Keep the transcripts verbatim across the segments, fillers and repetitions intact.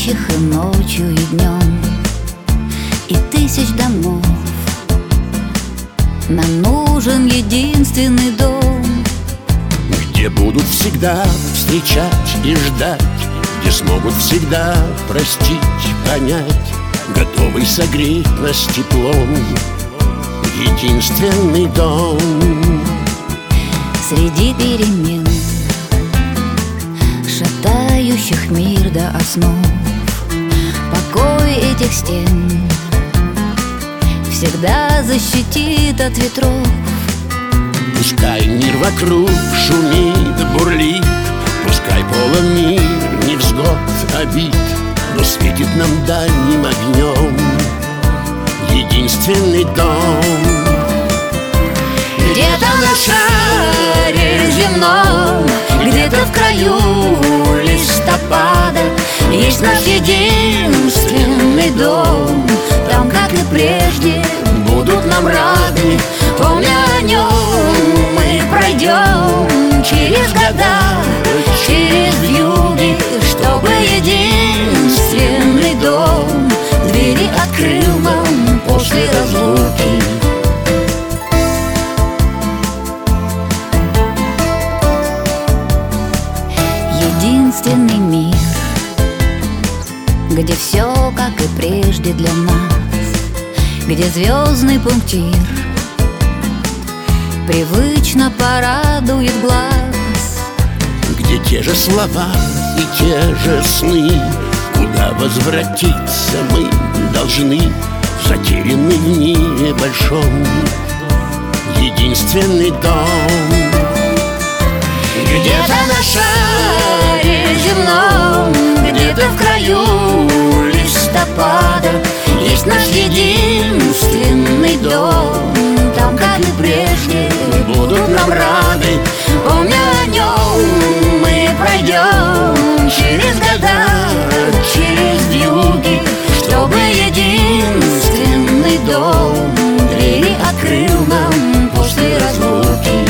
спящих и ночью, и днем, и тысяч домов. Нам нужен единственный дом, где будут всегда встречать и ждать, где смогут всегда простить, понять, готовый согреть нас теплом. Единственный дом. Среди перемен, шатающих мир до основ, покой этих стен всегда защитит от ветров. Пускай мир вокруг шумит, бурлит, пускай полон мир невзгод, обид, но светит нам дальним огнем единственный дом. Где-то на шаре земном, где-то в краю листопада есть наш единственный дом. Там, как и прежде, будут нам рады, помня о нем мы пройдем через года, через вьюги, чтобы единственный дом двери открыл нам после разлуки. Единственный мир, где все, как и прежде для нас, где звездный пунктир привычно порадует глаз, где те же слова и те же сны, куда возвратиться мы должны, затерянный в мире большом единственный дом. Где-то на шаре земном, где-то в краю листопада есть наш единственный дом. Там, как и прежде, будут нам рады, помня о нем мы пройдем через года, через вьюги, чтобы единственный дом двери открыл нам после разлуки.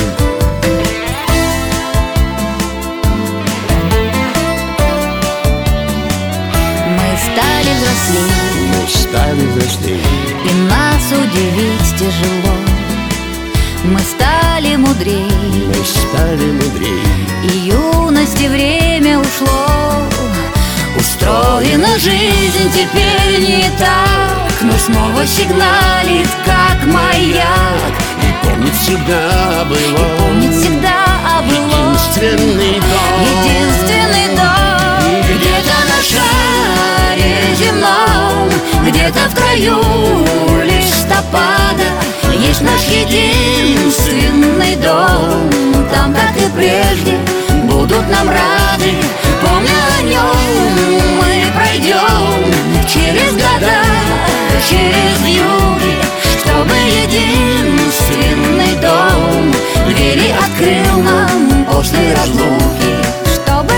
Мы стали взрослее, и нас удивить тяжело. Мы стали мудрее, мы стали мудрее, и юности время ушло. Устроена жизнь теперь не так, но снова сигналит, как маяк. и помнит всегда было, Помнит всегда было единственный дом. единственный дом. Где-то на шаре земном, где-то в краю листопада есть наш единственный дом. Там, как и прежде, будут нам рады, помня о нем мы пройдем через года, через вьюги, чтобы единственный дом двери открыл нам после разлуки. Чтобы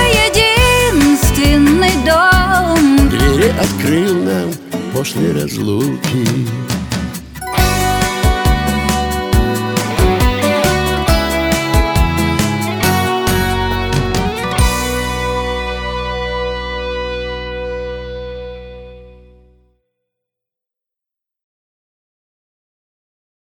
единственный дом Двери открыл нам после разлуки.